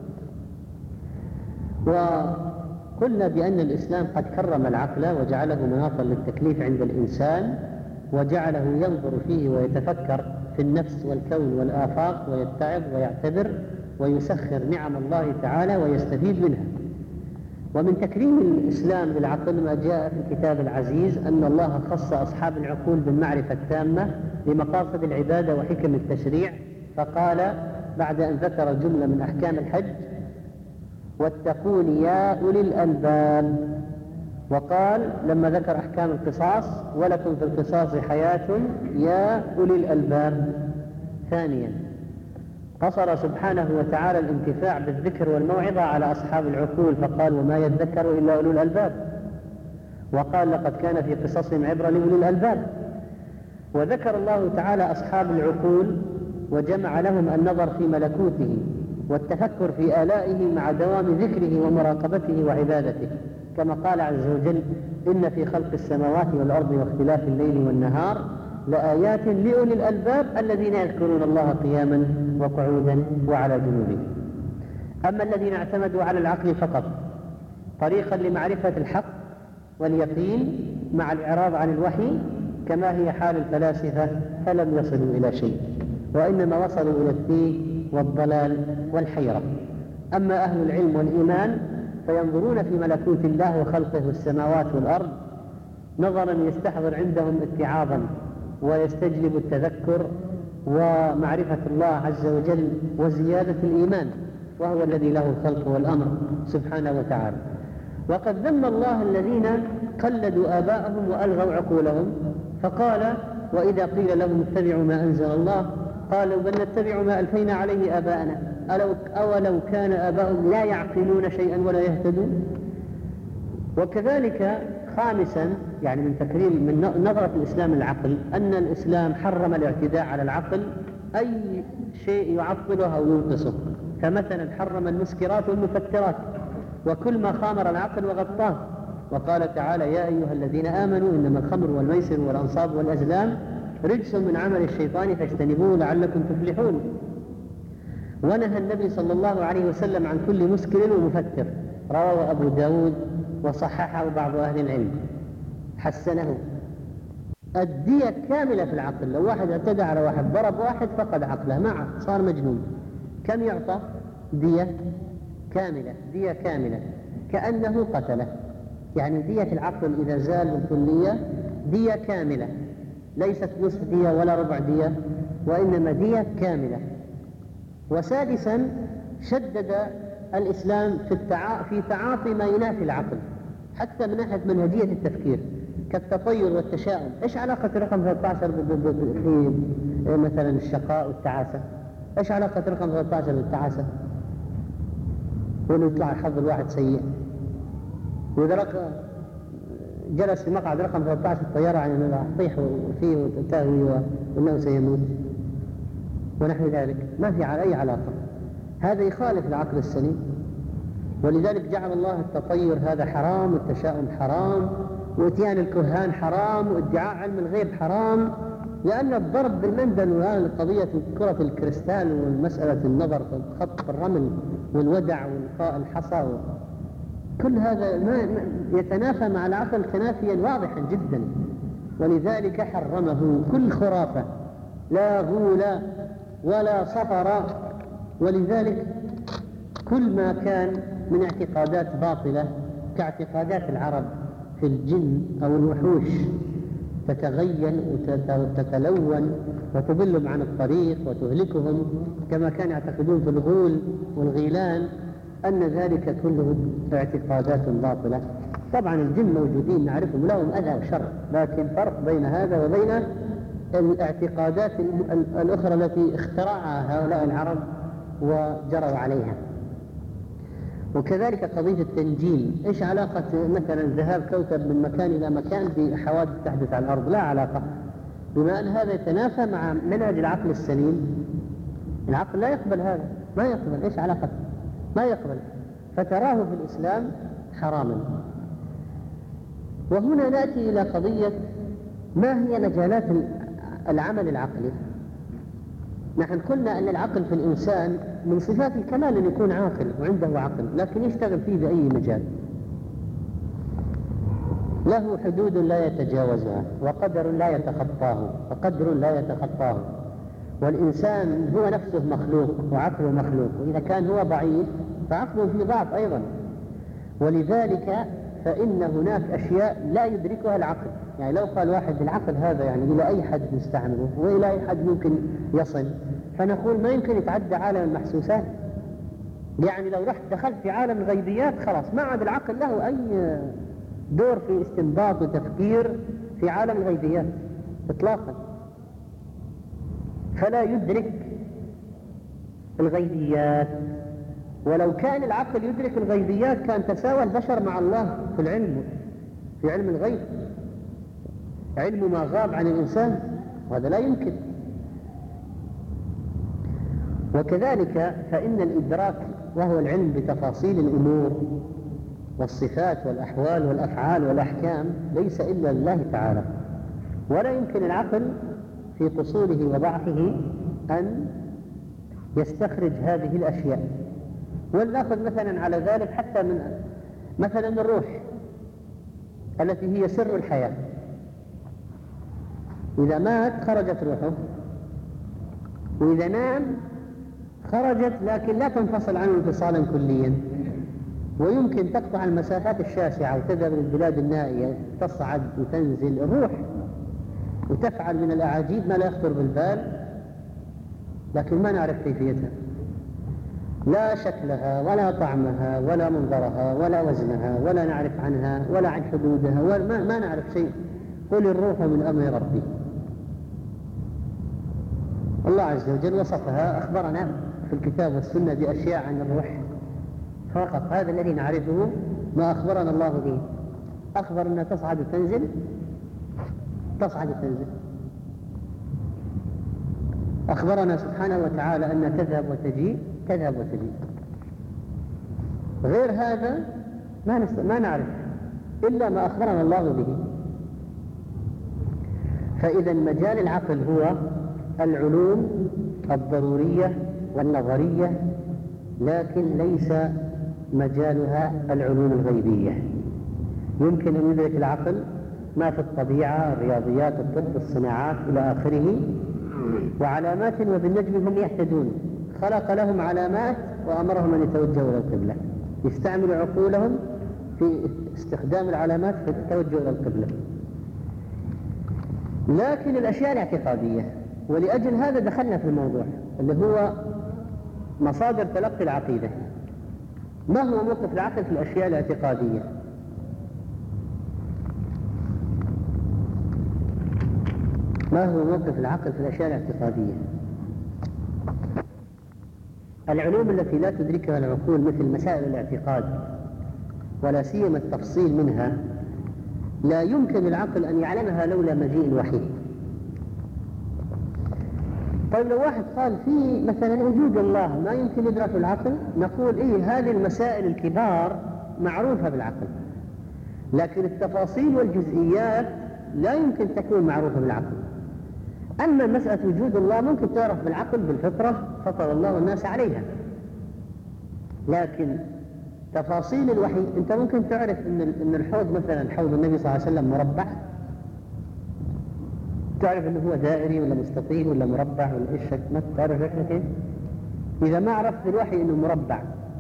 وقلنا بأن الإسلام قد كرم العقل وجعله مناطا للتكليف عند الإنسان، وجعله ينظر فيه ويتفكر في النفس والكون والآفاق ويتعظ ويعتبر ويسخر نعم الله تعالى ويستفيد منها. ومن تكريم الإسلام للعقل ما جاء في الكتاب العزيز أن الله خص أصحاب العقول بالمعرفة التامة لمقاصد العبادة وحكم التشريع، فقال بعد أن ذكر جملة من أحكام الحج: واتقون يا أولي الألباب. وقال لما ذكر أحكام القصاص: ولكم في القصاص حياة يا أولي الألباب. ثانيا قصر سبحانه وتعالى الانتفاع بالذكر والموعظة على أصحاب العقول فقال: وما يذكر إلا أولو الألباب. وقال: لقد كان في قصصهم عبرة لأولي الألباب. وذكر الله تعالى أصحاب العقول وجمع لهم النظر في ملكوته والتفكر في آلائه مع دوام ذكره ومراقبته وعبادته، كما قال عز وجل: إن في خلق السماوات والأرض واختلاف الليل والنهار لآيات لأولي الألباب الذين يذكرون الله قياما وقعودا وعلى جنوبهم. أما الذين اعتمدوا على العقل فقط طريقا لمعرفة الحق واليقين مع الإعراض عن الوحي كما هي حال الفلاسفة فلم يصلوا إلى شيء، وإنما وصلوا إلى التيه والضلال والحيرة. أما أهل العلم والإيمان فينظرون في ملكوت الله وخلقه السماوات والأرض نظرا يستحضر عندهم اتعاظا ويستجلب التذكر ومعرفة الله عز وجل وزيادة الإيمان، وهو الذي له الخلق والأمر سبحانه وتعالى. وقد ذم الله الذين قلدوا آباءهم وألغوا عقولهم، فقال: وإذا قيل لهم اتبعوا ما أنزل الله قالوا بل نتبع ما ألفينا عليه آباءنا ألو أولو كان آباؤهم لا يعقلون شيئا ولا يهتدون. وكذلك خامسا يعني من تكريم من نظرة الإسلام العقل أن الإسلام حرم الاعتداء على العقل أي شيء يعطله أو ينقصه، فمثلا حرم المسكرات والمفترات وكل ما خامر العقل وغطاه، وقال تعالى يا أيها الذين آمنوا إنما الخمر والميسر والأنصاب والأزلام رجس من عمل الشيطان فاجتنبوه لعلكم تفلحون. ونهى النبي صلى الله عليه وسلم عن كل مسكر ومفتر، رواه أبو داود وصححه بعض أهل العلم حسنه. الدية كاملة في العقل، لو واحد اعتدى على واحد ضرب واحد فقد عقله معه صار مجنون، كم يعطى؟ دية كاملة، دية كاملة كأنه قتله، يعني دية العقل إذا زال بالكلية دية كاملة، ليست نصف دية ولا ربع دية، وإنما دية كاملة. وسادسا شدد الإسلام في, التعا... في تعاطي ما ينافي العقل حتى من ناحية منهجية التفكير كالتطير والتشاؤم. إيش علاقة رقم ثلاثة عشر في مثلا الشقاء والتعاسة؟ إيش علاقة رقم ثلاثة عشر بالتعاسة؟ وإنه يطلع حظ الواحد سيء، وإذا رق... جلس في مقعد رقم ثلاثة عشر الطيارة عن يعني يطيح فيه وتهوي وأنه سيموت ونحو ذلك، ما في أي علاقة. هذا يخالف العقل السليم، ولذلك جعل الله التطير هذا حرام، والتشاؤم حرام، واتيان الكهان حرام، وادعاء علم الغيب حرام، لأن الضرب بالمندل والآن قضية كرة الكريستال والمسألة النظر خط الرمل والودع والقاء الحصى كل هذا ما يتنافى مع العقل تنافيا واضحا جدا، ولذلك حرمه كل خرافة لا غول ولا صفر. ولذلك كل ما كان من اعتقادات باطلة كاعتقادات العرب في الجن أو الوحوش تتغين وتتلون وتضلهم عن الطريق وتهلكهم، كما كانوا يعتقدون في الغول والغيلان، أن ذلك كله اعتقادات باطلة. طبعا الجن موجودين نعرفهم لهم أذى وشر، لكن فرق بين هذا وبين الاعتقادات الأخرى التي اخترعها هؤلاء العرب وجروا عليها. وكذلك قضية التنجيم، إيش علاقة مثلا ذهاب كوكب من مكان إلى مكان بحوادث تحدث على الأرض؟ لا علاقة، بما أن هذا يتنافى مع منهج العقل السليم. العقل لا يقبل هذا، ما يقبل، إيش علاقة؟ ما يقبل، فتراه في الإسلام حراما. وهنا نأتي إلى قضية ما هي مجالات العمل العقلي. نحن قلنا أن العقل في الإنسان من صفات الكمال أن يكون عاقل وعنده عقل، لكن يشتغل فيه بأي مجال. له حدود لا يتجاوزها، وقدر لا يتخطاه، وقدر لا يتخطاه. والإنسان هو نفسه مخلوق وعقله مخلوق، وإذا كان هو ضعيف فعقله فيه ضعف أيضا. ولذلك فإن هناك أشياء لا يدركها العقل، يعني لو قال واحد العقل هذا يعني إلى أي حد نستعمله وإلى أي حد ممكن يصل، فنقول ما يمكن يتعدى عالم المحسوسات. يعني لو رحت دخلت في عالم الغيبيات خلاص ما عاد العقل له أي دور في استنباط وتفكير في عالم الغيبيات إطلاقا، فلا يدرك الغيبيات. ولو كان العقل يدرك الغيبيات كان تساوى البشر مع الله في العلم، في علم الغيب، علم ما غاب عن الإنسان، وهذا لا يمكن. وكذلك فإن الإدراك وهو العلم بتفاصيل الأمور والصفات والأحوال والأفعال والأحكام ليس إلا لله تعالى، ولا يمكن العقل في قصوره وضعفه أن يستخرج هذه الأشياء. ولنأخذ مثلا على ذلك حتى من مثلا الروح التي هي سر الحياة، إذا مات خرجت روحه، وإذا نام خرجت لكن لا تنفصل عنه انفصالا كليا، ويمكن تقطع المسافات الشاسعة وتذهب للبلاد النائية، تصعد وتنزل الروح وتفعل من الأعاجيب ما لا يخطر بالبال، لكن ما نعرف كيفيتها، لا شكلها ولا طعمها ولا منظرها ولا وزنها ولا نعرف عنها ولا عن حدودها ولا ما نعرف شيء. قل الروح من أمر ربي. الله عز وجل وصفها، أخبرنا في الكتاب والسنة بأشياء عن الروح فقط. هذا الذي نعرفه ما أخبرنا الله به. أخبر أنها تصعد وتنزل، تصعد وتنزل. أخبرنا سبحانه وتعالى أنها تذهب وتجيء، تذهب وتجيء. غير هذا ما, نست... ما نعرف إلا ما أخبرنا الله به. فإذا مجال العقل هو العلوم الضرورية والنظرية، لكن ليس مجالها العلوم الغيبية. يمكن أن يدرك العقل ما في الطبيعة، الرياضيات، الطب، الصناعات إلى آخره، وعلامات وبالنجم هم يهتدون. خلق لهم علامات وأمرهم أن يتوجهوا إلى القبلة، يستعملوا عقولهم في استخدام العلامات في التوجه إلى القبلة. لكن الأشياء الاعتقادية، ولأجل هذا دخلنا في الموضوع اللي هو مصادر تلقي العقيدة. ما هو موقف العقل في الأشياء الاعتقادية؟ ما هو موقف العقل في الأشياء الاعتقادية؟ العلوم التي لا تدركها العقول مثل مسائل الاعتقاد ولا سيما التفصيل منها، لا يمكن العقل أن يعلمها لولا مجيء الوحي. طيب لو واحد قال في مثلا وجود الله ما يمكن يدرك العقل، نقول إيه، هذه المسائل الكبار معروفة بالعقل، لكن التفاصيل والجزئيات لا يمكن تكون معروفة بالعقل. أما مسألة وجود الله ممكن تعرف بالعقل بالفطرة، فطر الله الناس عليها. لكن تفاصيل الوحي أنت ممكن تعرف إن الحوض مثلا حوض النبي صلى الله عليه وسلم مربع، تعرف إنه هو دائري ولا مستطيل ولا مربع ولا إيش شكله، ما تعرف شكله كيف. إذا ما عرفت بالوحي إنه مربع،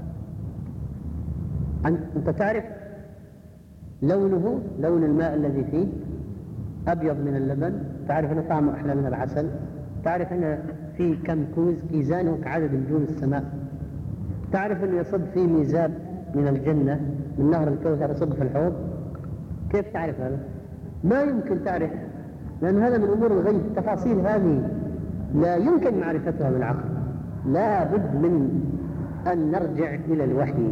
أنت تعرف لونه، لون الماء الذي فيه أبيض من اللبن، تعرف أنه طعمه أحلى من العسل، تعرف أنه فيه كم كوز كيزانه كعدد نجوم السماء، تعرف أنه يصب فيه ميزاب من الجنة من نهر الكوثر يصب في الحوض. كيف تعرف هذا؟ ما يمكن تعرف، لأن هذا من أمور الغيب. التفاصيل هذه لا يمكن معرفتها بالعقل، لا بد من أن نرجع إلى الوحي.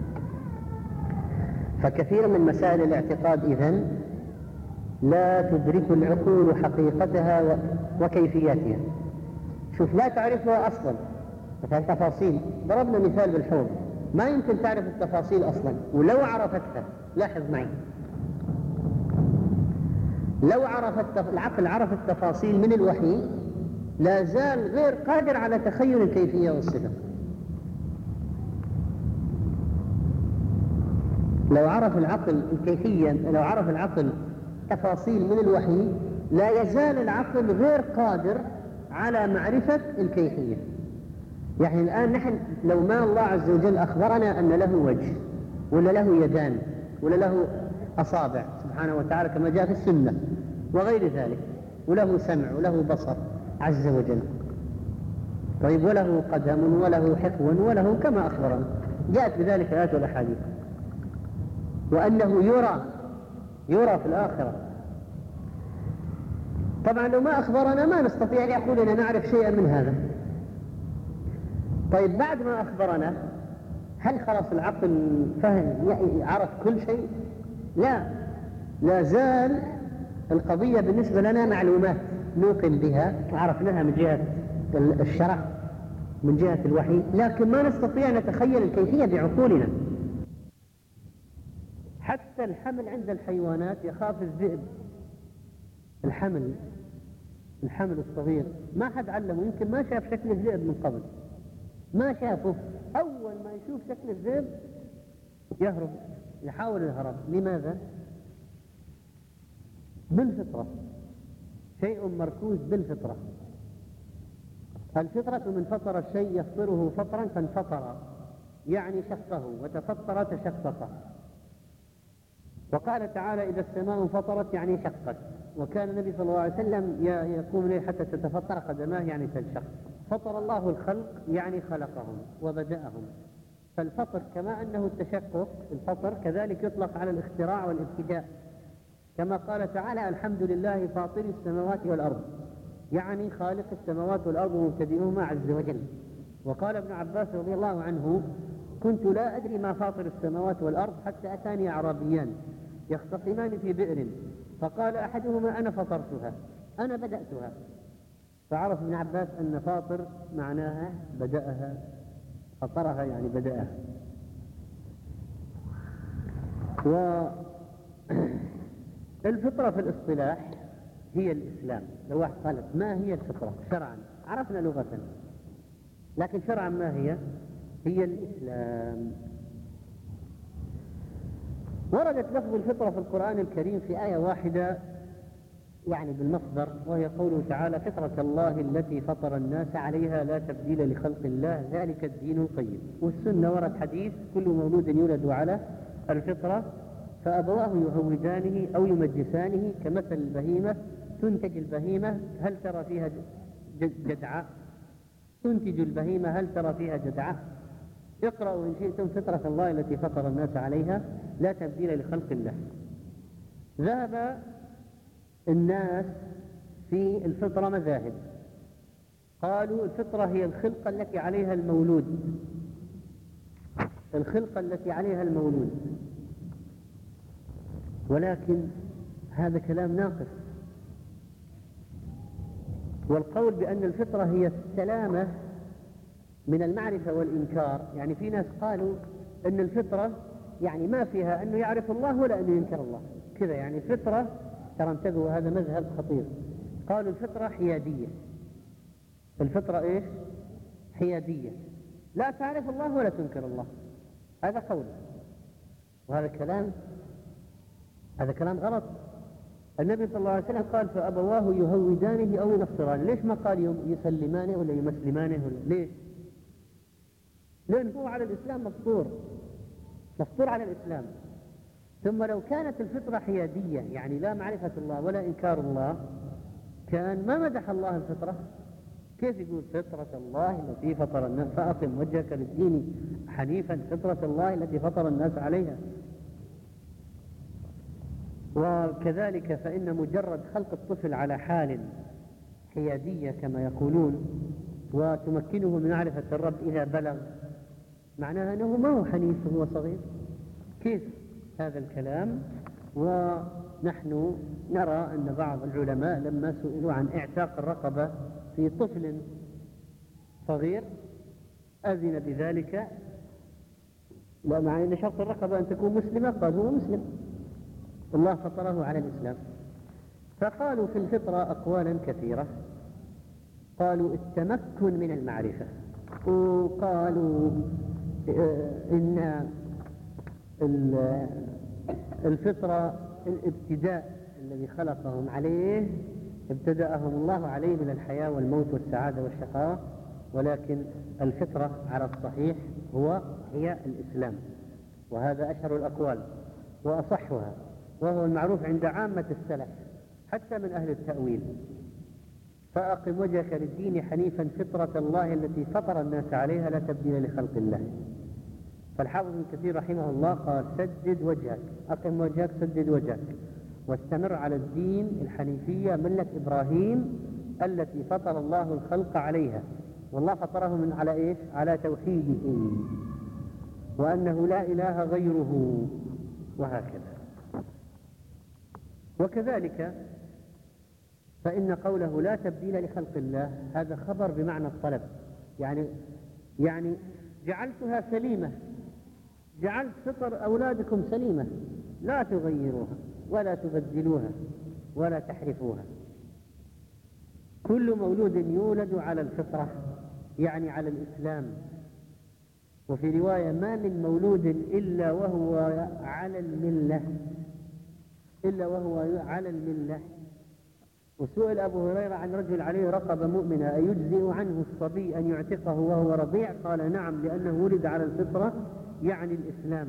فكثير من مسائل الاعتقاد إذن لا تدرك العقول حقيقتها وكيفياتها. شوف، لا تعرفها أصلا، مثلا تفاصيل. ضربنا مثال بالحوض، ما يمكن تعرف التفاصيل أصلا، ولو عرفتها، لاحظ معي، لو عرفت العقل عرف التفاصيل من الوحي لا زال غير قادر على تخيل الكيفية والصفة. لو عرف العقل الكيفية، لو عرف العقل تفاصيل من الوحي لا يزال العقل غير قادر على معرفة الكيفية. يعني الآن نحن لو ما الله عز وجل أخبرنا أن له وجه ولا له يدان ولا له أصابع سبحانه وتعالى كما جاء في السنة وغير ذلك، وله سمع وله بصر عز وجل، طيب وله قدم وله حقو وله كما أخبرنا، جاءت بذلك الآيات والأحاديث، وأنه يرى يرى في الآخرة. طبعا لو ما أخبرنا ما نستطيع أن يقول لنا نعرف شيئا من هذا. طيب بعد ما أخبرنا هل خلاص العقل فهم عرف كل شيء؟ لا، لا زال القضية بالنسبة لنا معلومات نوقن بها وعرفناها من جهة الشرع من جهة الوحي، لكن ما نستطيع أن نتخيل الكيفية بعقولنا. حتى الحمل عند الحيوانات يخاف الذئب، الحمل الحمل الصغير ما حد علمه، يمكن ما شاف شكل الذئب من قبل، ما شافه، أول ما يشوف شكل الذئب يهرب، يحاول الهرب. لماذا؟ بالفطرة، شيء مركوز بالفطرة. الفطرة من فطر الشيء يفطره فطرا فانفطر، يعني شقه، وتفطر تشقق. وقال تعالى إذا السماء انفطرت يعني شقت، وكان النبي صلى الله عليه وسلم يقوم ليه حتى تتفطر قدماه يعني تنشق. فطر الله الخلق يعني خلقهم وبدأهم. فالفطر كما أنه التشقق الفطر كذلك يطلق على الاختراع والابتداء، كما قال تعالى الحمد لله فاطر السماوات والأرض. يعني خالق السماوات والأرض ومبتدئهما عز وجل. وقال ابن عباس رضي الله عنه: كنت لا أدري ما فاطر السماوات والأرض حتى أتاني أعرابيان يختصمان في بئر، فقال أحدهما: أنا فطرتها، أنا بدأتها. فعرف ابن عباس أن فاطر معناها بدأها، فطرها يعني بدأها. والفطرة في الاصطلاح هي الإسلام. لو واحد قالت ما هي الفطرة شرعا، عرفنا لغة، لكن شرعا ما هي؟ هي الإسلام. وردت لفظ الفطرة في القرآن الكريم في آية واحدة يعني بالمصدر، وهي قوله تعالى: فطرة الله التي فطر الناس عليها لا تبديل لخلق الله ذلك الدين القيم. والسنة ورد حديث: كل مولود يولد على الفطرة فأبواه يهودانه أو يمجسانه كمثل البهيمة تنتج البهيمة هل ترى فيها جدعاء تنتج البهيمة هل ترى فيها جدعاء اقرأوا إن شئتم فطرة الله التي فطر الناس عليها لا تبديل لخلق الله. ذهب الناس في الفطرة مذاهب، قالوا الفطرة هي الخلقة التي عليها المولود، الخلقة التي عليها المولود، ولكن هذا كلام ناقص. والقول بأن الفطرة هي السلامة من المعرفة والإنكار، يعني في ناس قالوا أن الفطرة يعني ما فيها أنه يعرف الله ولا أنه ينكر الله كذا، يعني فطرة، ترى انتبهوا هذا مذهب خطير. قالوا الفطرة حيادية، الفطرة إيش؟ حيادية، لا تعرف الله ولا تنكر الله، هذا قول. وهذا كلام هذا كلام غلط. النبي صلى الله عليه وسلم قال: فأبواه يهودانه أو ينصرانه. ليش ما قال يسلمانه ولا يمسلمانه ولا ليش؟ لأنه هو على الإسلام مفطور، مفطور على الإسلام. ثم لو كانت الفطرة حيادية يعني لا معرفة الله ولا إنكار الله، كان ما مدح الله الفطرة. كيف يقول فطرة الله التي فطر الناس فأقم وجهك للدين حنيفا فطرة الله التي فطر الناس عليها؟ وكذلك فإن مجرد خلق الطفل على حال حيادية كما يقولون وتمكنه من معرفة الرب إذا بلغ، معناها أنه ما هو حنيف وهو صغير. كيف هذا الكلام؟ ونحن نرى أن بعض العلماء لما سئلوا عن اعتاق الرقبة في طفل صغير أذن بذلك، لا مع أن شرط الرقبة أن تكون مسلمة، قال هو مسلم، الله فطره على الإسلام. فقالوا في الفطرة أقوالا كثيرة، قالوا التمكن من المعرفة، وقالوا إن الفطرة الابتداء الذي خلقهم عليه ابتدأهم الله عليه من الحياة والموت والسعادة والشقاء، ولكن الفطرة على الصحيح هو هي الإسلام، وهذا أشهر الأقوال وأصحها، وهو المعروف عند عامة السلف حتى من أهل التأويل: فأقم وجهك للدين حنيفا فطرة الله التي فطر الناس عليها لا تبديل لخلق الله. فالحافظ ابن كثير رحمه الله قال: سدد وجهك، أقم وجهك، سدد وجهك، واستمر على الدين الحنيفية ملة إبراهيم التي فطر الله الخلق عليها، والله فطره من على إيش؟ على توحيده وأنه لا إله غيره، وهكذا. وكذلك فإن قوله لا تبديل لخلق الله هذا خبر بمعنى الطلب، يعني يعني جعلتها سليمة، جعلت فطر أولادكم سليمة لا تغيروها ولا تبدلوها ولا تحرفوها. كل مولود يولد على الفطرة يعني على الإسلام. وفي رواية: ما من مولود إلا وهو على الملة إلا وهو على الملة. وسئل أبو هريرة عن رجل عليه رقبة مؤمنة: أيجزئ عنه الصبي أن يعتقه وهو رضيع؟ قال: نعم، لأنه ولد على الفطرة يعني الإسلام.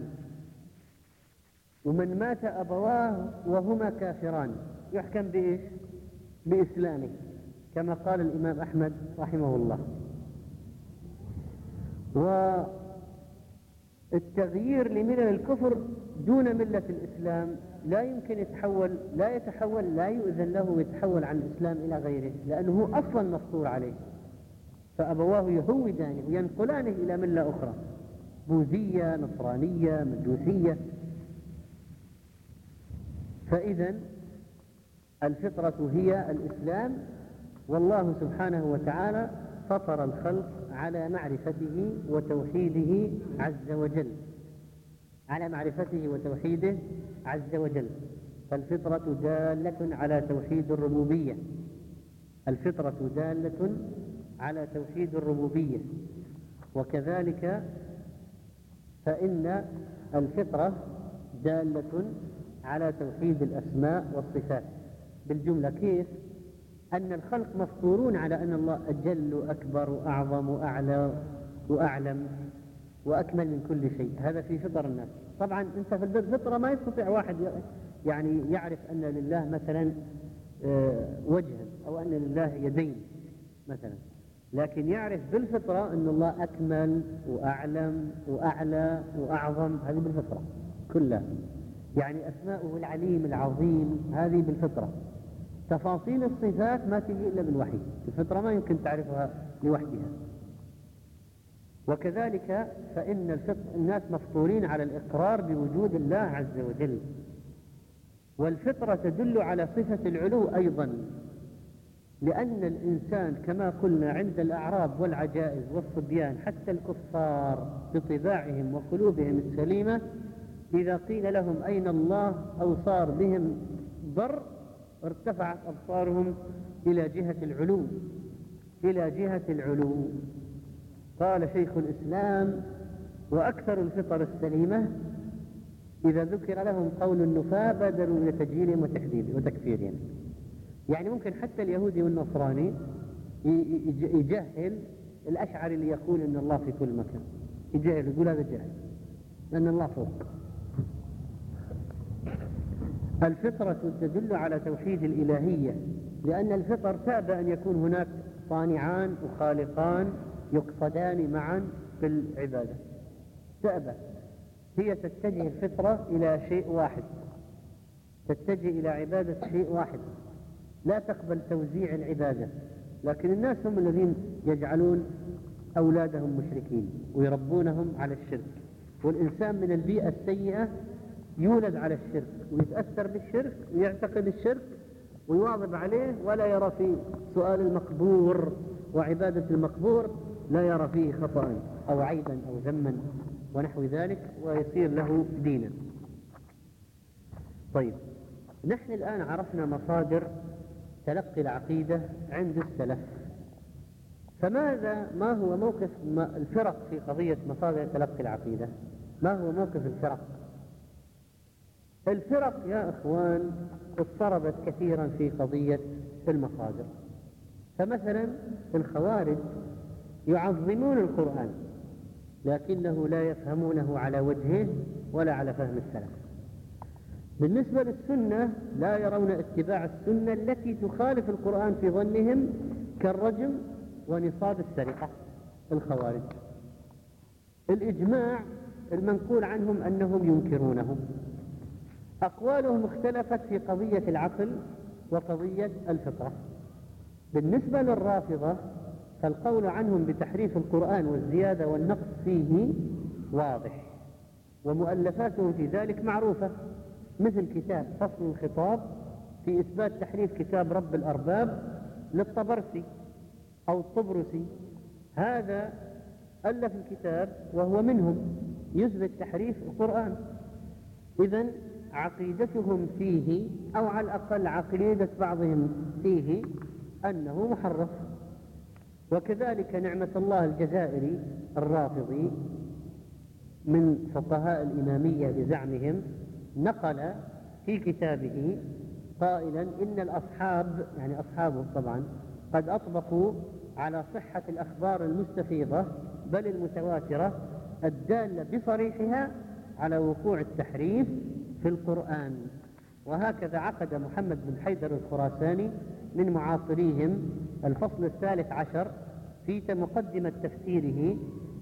ومن مات أبواه وهما كافران يحكم بإيش؟ بإسلامه، كما قال الإمام أحمد رحمه الله. التغيير لملل الكفر دون ملة الإسلام لا يمكن يتحول، لا يتحول، لا يؤذن له يتحول عن الإسلام إلى غيره، لأنه هو أصلا مفطور عليه، فأبواه يهودانه وينقلانه إلى ملة أخرى، بوذية، نصرانية، مجوسية. فإذا الفطرة هي الإسلام، والله سبحانه وتعالى فطر الخلق على معرفته وتوحيده عز وجل، على معرفته وتوحيده عز وجل. فالفطرة دالة على توحيد الربوبية، الفطرة دالة على توحيد الربوبية. وكذلك فإن الفطرة دالة على توحيد الأسماء والصفات بالجملة. كيف؟ أن الخلق مفطورون على أن الله أجل وأكبر وأعظم وأعلى وأعلم وأكمل من كل شيء، هذا في فطر الناس. طبعا أنت في الفطرة ما يستطيع واحد يعني يعرف أن لله مثلا وجها أو أن لله يدين مثلا، لكن يعرف بالفطرة أن الله أكمل وأعلم وأعلى وأعظم، هذه بالفطرة كلها. يعني أسماؤه العليم العظيم هذه بالفطرة. تفاصيل الصفات ما تجي إلا بالوحي، الفطرة ما يمكن تعرفها لوحدها. وكذلك فإن الناس مفطورين على الإقرار بوجود الله عز وجل، والفطرة تدل على صفة العلو أيضا، لأن الإنسان كما قلنا عند الأعراب والعجائز والصبيان حتى الكفار بطباعهم وقلوبهم السليمة، إذا قيل لهم أين الله أو صار بهم ضر ارتفعت أبصارهم إلى جهة العلو، إلى جهة العلو. قال شيخ الإسلام: وأكثر الفطر السليمة إذا ذكر لهم قول النفاة بادروا إلى تجهيلهم وتكفيرهم. يعني ممكن حتى اليهودي والنصراني يجهل الأشعري اللي يقول إن الله في كل مكان، يجهل، يقول هذا جهل لأن الله فوق. الفطرة تدل على توحيد الإلهية، لأن الفطر تأبى أن يكون هناك صانعان وخالقان يقصدان معا في العبادة، تأبى. هي تتجه الفطرة إلى شيء واحد، تتجه إلى عبادة شيء واحد، لا تقبل توزيع العبادة. لكن الناس هم الذين يجعلون أولادهم مشركين ويربونهم على الشرك، والإنسان من البيئة السيئة يولد على الشرك ويتأثر بالشرك ويعتقد الشرك ويواظب عليه، ولا يرى في سؤال المقبور وعبادة المقبور لا يرى فيه خطأ أو عيبا أو ذما ونحو ذلك، ويصير له دينا. طيب، نحن الآن عرفنا مصادر تلقي العقيدة عند السلف، فماذا ما هو موقف الفرق في قضية مصادر تلقي العقيدة؟ ما هو موقف الفرق؟ الفرق يا إخوان اضطربت كثيرا في قضية المصادر. فمثلا الخوارج يعظمون القرآن لكنه لا يفهمونه على وجهه ولا على فهم السلف. بالنسبة للسنة لا يرون اتباع السنة التي تخالف القرآن في ظنهم كالرجم ونصاب السرقة. الخوارج الإجماع المنقول عنهم أنهم ينكرونه. أقوالهم اختلفت في قضية العقل وقضية الفطرة. بالنسبة للرافضة فالقول عنهم بتحريف القرآن والزيادة والنقص فيه واضح، ومؤلفاتهم في ذلك معروفة، مثل كتاب فصل الخطاب في إثبات تحريف كتاب رب الأرباب للطبرسي أو الطبرسي، هذا ألف الكتاب وهو منهم يثبت تحريف القرآن. إذن عقيدتهم فيه أو على الأقل عقيدة بعضهم فيه أنه محرف. وكذلك نعمة الله الجزائري الرافضي من فقهاء الإمامية بزعمهم نقل في كتابه قائلا إن الأصحاب، يعني أصحابه طبعا، قد أطبقوا على صحة الأخبار المستفيضة بل المتواترة الدالة بصريحها على وقوع التحريف في القرآن. وهكذا عقد محمد بن حيدر الخراساني من معاصريهم الفصل الثالث عشر في مقدمة تفسيره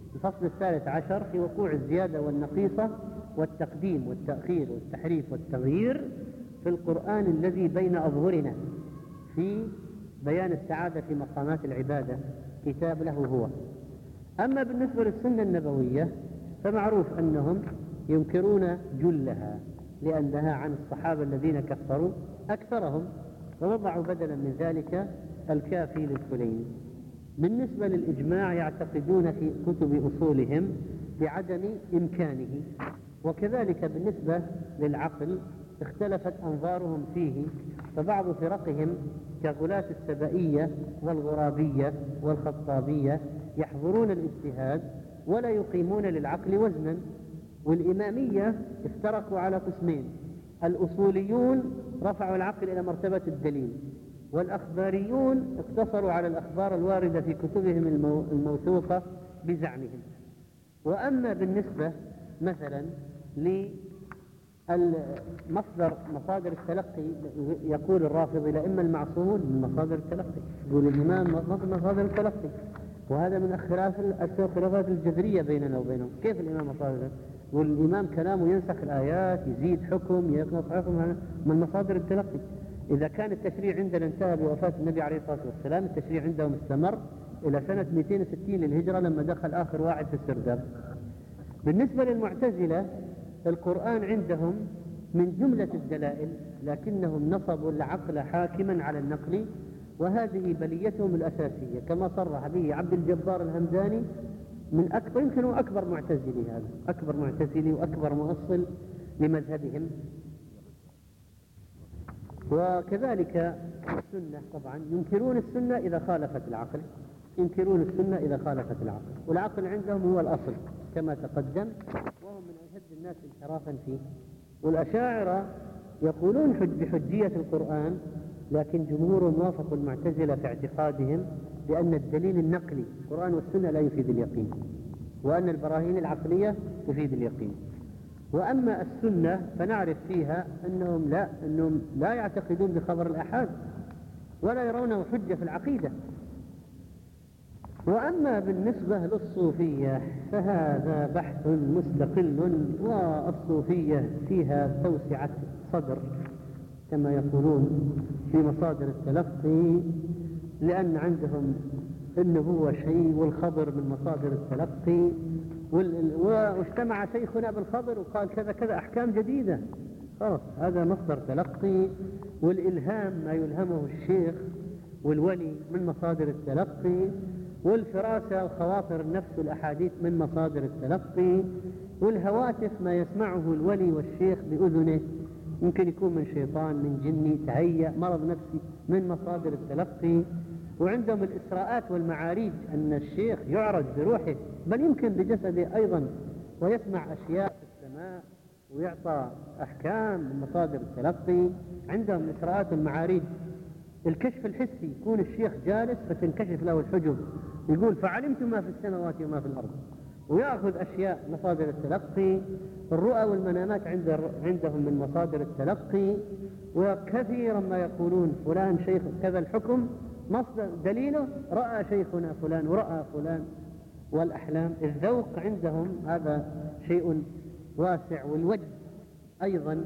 الفصل الثالث عشر في وقوع الزيادة والنقيصة والتقديم والتأخير والتحريف والتغيير في القرآن الذي بين أظهرنا في بيان السعادة في مقامات العبادة، كتاب له هو. أما بالنسبة للسنة النبوية فمعروف أنهم ينكرون جلها لأنها عن الصحابة الذين كفروا أكثرهم، ووضعوا بدلا من ذلك الكافي للكلين. بالنسبة للإجماع يعتقدون في كتب أصولهم بعدم إمكانه، وكذلك بالنسبة للعقل اختلفت أنظارهم فيه، فبعض فرقهم كغلاة السبائية والغرابية والخطابية يحظرون الاجتهاد ولا يقيمون للعقل وزنا. والإمامية افترقوا على قسمين: الأصوليون رفعوا العقل إلى مرتبة الدليل، والأخباريون اقتصروا على الأخبار الواردة في كتبهم الموثوقة بزعمهم. وأما بالنسبة مثلا للمصدر مصادر التلقي، يقول الرافضي الأئمة المعصومون من مصادر التلقي، يقول الإمام مصادر التلقي، وهذا من خلاف الخلافات الجذرية بيننا وبينهم. كيف الإمام مصادر؟ يقول الإمام كلامه ينسخ الآيات، يزيد حكم، ينقص حكم، من مصادر التلقي. إذا كان التشريع عندنا انتهى بوفاة النبي عليه الصلاة والسلام، التشريع عندهم استمر إلى سنة مئتين وستين للهجرة لما دخل آخر واحد في السرداب. بالنسبة للمعتزلة القرآن عندهم من جملة الدلائل، لكنهم نصبوا العقل حاكما على النقل، وهذه بليتهم الأساسية كما صرح به عبد الجبار الهمداني من أكبر، يمكن هو أكبر معتزلي، هذا أكبر معتزلي وأكبر مؤصل لمذهبهم. وكذلك السنة طبعا ينكرون السنة إذا خالفت العقل، ينكرون السنة إذا خالفت العقل، والعقل عندهم هو الأصل كما تقدم، وهم من أشد الناس انحرافا فيه. والأشاعرة يقولون حج بحجية القرآن، لكن جمهور موافق المعتزلة في اعتقادهم بأن الدليل النقلي القرآن والسنة لا يفيد اليقين، وأن البراهين العقلية تفيد اليقين. وأما السنة فنعرف فيها أنهم لا, أنهم لا يعتقدون بخبر الآحاد ولا يرونه حجة في العقيدة. وأما بالنسبة للصوفية فهذا بحث مستقل، والصوفية فيها توسعة صدر كما يقولون في مصادر التلقي، لأن عندهم النبوة شيء والخبر من مصادر التلقي، واجتمع شيخنا بالخبر وقال كذا كذا أحكام جديدة، خلاص هذا مصدر تلقي. والإلهام ما يلهمه الشيخ والولي من مصادر التلقي، والفراسة وخواطر النفس والأحاديث من مصادر التلقي، والهواتف ما يسمعه الولي والشيخ بأذنه يمكن يكون من شيطان من جني تهيأ مرض نفسي من مصادر التلقي. وعندهم الإسراءات والمعاريج، أن الشيخ يعرج بروحه بل يمكن بجسده أيضا، ويسمع أشياء في السماء ويعطى أحكام من مصادر التلقي. عندهم الإسراءات والمعاريج. الكشف الحسي، يكون الشيخ جالس فتنكشف له الحجب، يقول فعلمت ما في السماوات وما في الأرض، ويأخذ أشياء مصادر التلقي. الرؤى والمنامات عندهم من مصادر التلقي. وكثيرا ما يقولون فلان شيخ كذا الحكم مصدر دليله رأى شيخنا فلان ورأى فلان. والأحلام، الذوق عندهم هذا شيء واسع، والوجه أيضا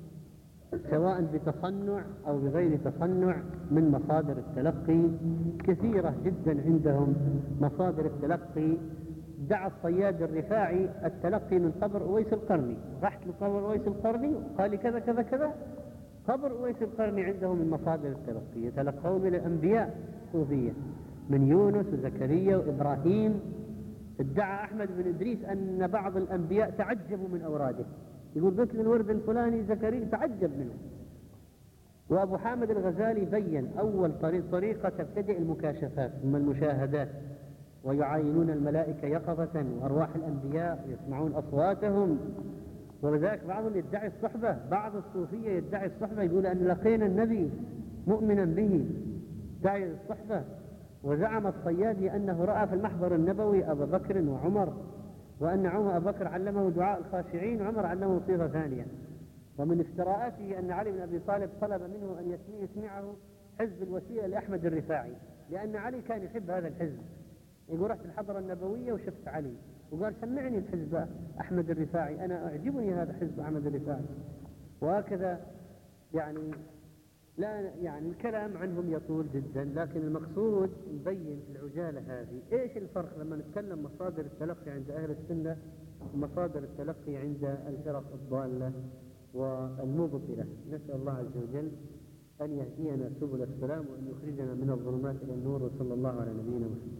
سواء بتصنع أو بغير تصنع من مصادر التلقي كثيرة جدا عندهم مصادر التلقي. دعا الصياد الرفاعي التلقي من قبر أويس القرني، رحت لقبر أويس القرني وقال لي كذا كذا كذا. قبر أويس القرني عندهم من مصادر التلقي، يتلقون من الأنبياء صوفية من يونس وزكريا وإبراهيم. ادعى أحمد بن إدريس أن بعض الأنبياء تعجبوا من أوراده، يقول مثل الورد الفلاني زكريا تعجب منه. وأبو حامد الغزالي بين أول طريق طريقة تبتدئ المكاشفات ثم المشاهدات، ويعاينون الملائكة يقظة وأرواح الأنبياء ويسمعون أصواتهم. ولذلك بعضهم يدعي الصحبة، بعض الصوفية يدعي الصحبة، يقول أن لقينا النبي مؤمنا به، دعي الصحبة. وزعم الصيادي أنه رأى في المحضر النبوي أبا بكر وعمر، وأن عمر أبا بكر علمه دعاء الخاشعين وعمر علمه صيغة ثانية. ومن افتراءاته أن علي بن أبي طالب طلب منه أن يسمعه حزب الوسيلة لأحمد الرفاعي، لأن علي كان يحب هذا الحزب، يقول رحت الحضرة النبوية وشفت علي وقال سمعني الحزب أحمد الرفاعي، أنا أعجبني هذا حزب أحمد الرفاعي. وهكذا يعني لا يعني الكلام عنهم يطول جدا، لكن المقصود نبين في العجالة هذه إيش الفرق لما نتكلم مصادر التلقي عند أهل السنة ومصادر التلقي عند الفرق الضالة والمبطلة. نسأل الله عز وجل أن يهدينا سبل السلام وأن يخرجنا من الظلمات إلى النور، وصلى الله على نبينا محمد.